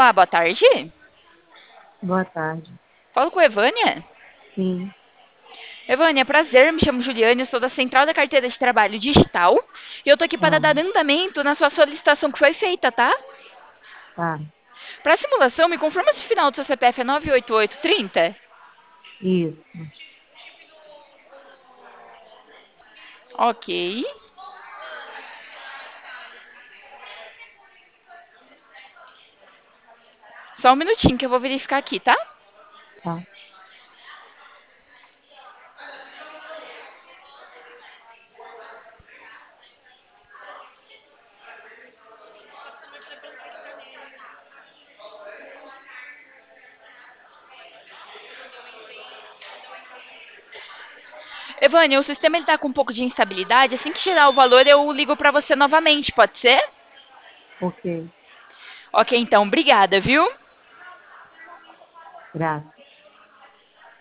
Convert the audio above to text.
Olá, boa tarde. Boa tarde. Falo com a Evânia. Sim, Evânia, prazer, me chamo Juliane, eu sou da Central da Carteira de Trabalho Digital e eu tô aqui para ah, dar andamento na sua solicitação que foi feita, tá? tá. Para simulação, me confirma se o final do seu CPF é 98830? Isso, Ok. Só um minutinho que eu vou verificar aqui, tá? tá. Evânia, o sistema ele tá com um pouco de instabilidade. Assim que tirar o valor, eu ligo para você novamente, pode ser? Ok, Ok, então, obrigada, viu? graças.